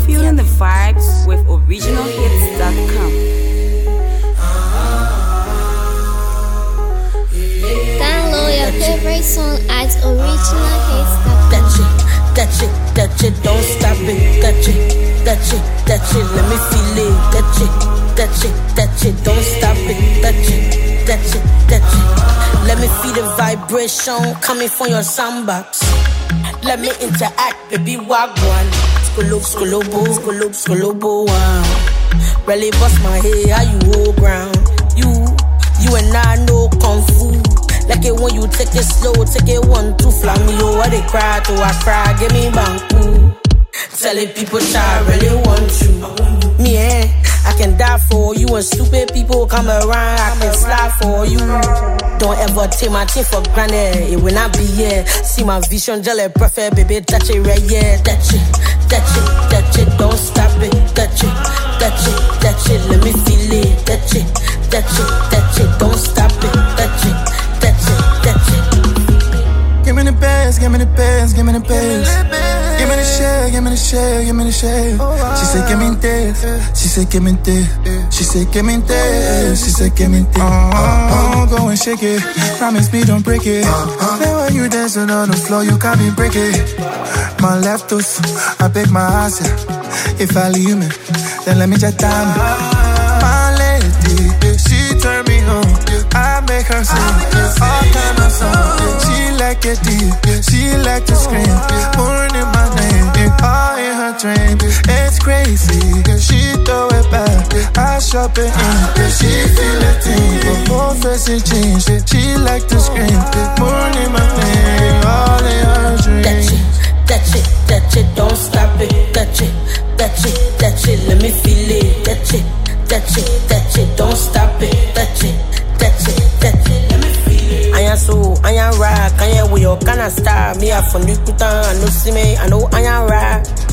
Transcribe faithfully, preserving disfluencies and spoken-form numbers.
Feeling the vibes with original hits dot com. Download your favorite song at original hits dot com. That shit, that shit, that shit, don't stop it. That shit, that shit, that shit, let me feel it. That shit, that shit, that shit, don't stop it. That shit, that shit, that shit. Let me feel the vibration coming from your soundbox. Let me interact, baby, wagwan. Skolob, skolobo, skolob, skolobo, wow. Really bust my head, how you hold ground? You, you and I know kung fu. Like it when you take it slow, take it one, two, fly me over they cry, till I cry, give me banku. Telling people I really want you. Me, eh, I can die for you, and stupid people come around, I can slide for you. Don't ever take my thing for granted, it will not be here. See my vision, jelly perfect, baby, touch it right, yeah. That shit, that shit, that shit, don't stop it. That shit, that shit, that shit, let me feel it. That shit, that shit, that shit, don't stop it. That shit, that shit, that shit. Give me the best, give me the best, give me the best. Give me the share, give me the share, give me the share. She said, give me this. She said, give me this. She said, give me this. She said, give me this. Oh, go and shake it. Promise me, don't break it. Then when you dancing on the floor, you can't be break it. My left tooth, I pick my ass. If I leave me, then let me just down. My lady, she turn me on. I make her sing all kind of songs. She like it deep, she like to scream. More in my name, all in her dream. It's crazy, she throw it back. I shop it in, she feel it deep. Both faces change, she like to scream. More in my name, all in her dream. That shit, that shit, that shit, don't stop it. That shit, that shit, that shit, let me feel it. That shit, that shit, that shit, don't stop it. That shit, that shit, that shit, let me feel it. I am so, I am rock, I am with your kind of star. Me, I from Lukutan, I know see me, I know I am rock.